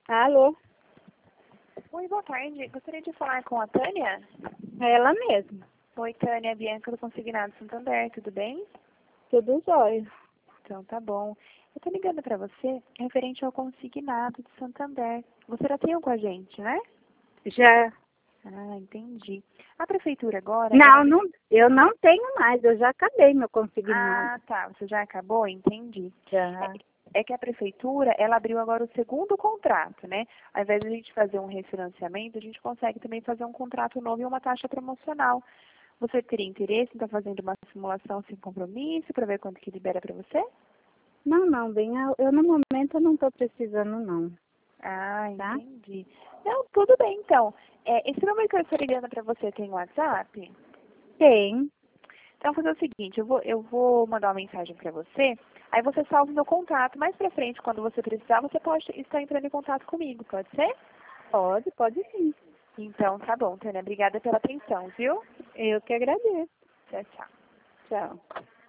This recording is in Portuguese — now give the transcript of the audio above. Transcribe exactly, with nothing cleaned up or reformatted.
Alô? Oi, boa tarde. Gostaria de falar com a Tânia? É ela mesma. Oi, Tânia, Bianca do Consignado Santander, tudo bem? Tudo jóia. Então tá bom. Eu tô ligando para você referente ao Consignado de Santander. Você já tem um com a gente, né? Já. Ah, entendi. A prefeitura agora... Não, ela... não, eu não tenho mais, eu já acabei meu consignado. Ah, tá. Você já acabou? Entendi. Já. É, é que a prefeitura, ela abriu agora o segundo contrato, né? Ao invés de a gente fazer um refinanciamento, a gente consegue também fazer um contrato novo e uma taxa promocional. Você teria interesse em estar fazendo uma simulação sem compromisso para ver quanto que libera para você? Não, não, bem, eu, eu no momento eu não estou precisando não, Ah, tá? entendi. Não, tudo bem então. É, esse número que eu estou ligando para você tem WhatsApp? Tem. Então, vou fazer o seguinte, eu vou, eu vou mandar uma mensagem para você, aí você salva o meu contato. Mais para frente, quando você precisar, você pode estar entrando em contato comigo, pode ser? Pode, pode sim. Então, tá bom, Tânia. Obrigada pela atenção, viu? Eu que agradeço. Tchau, tchau. Tchau.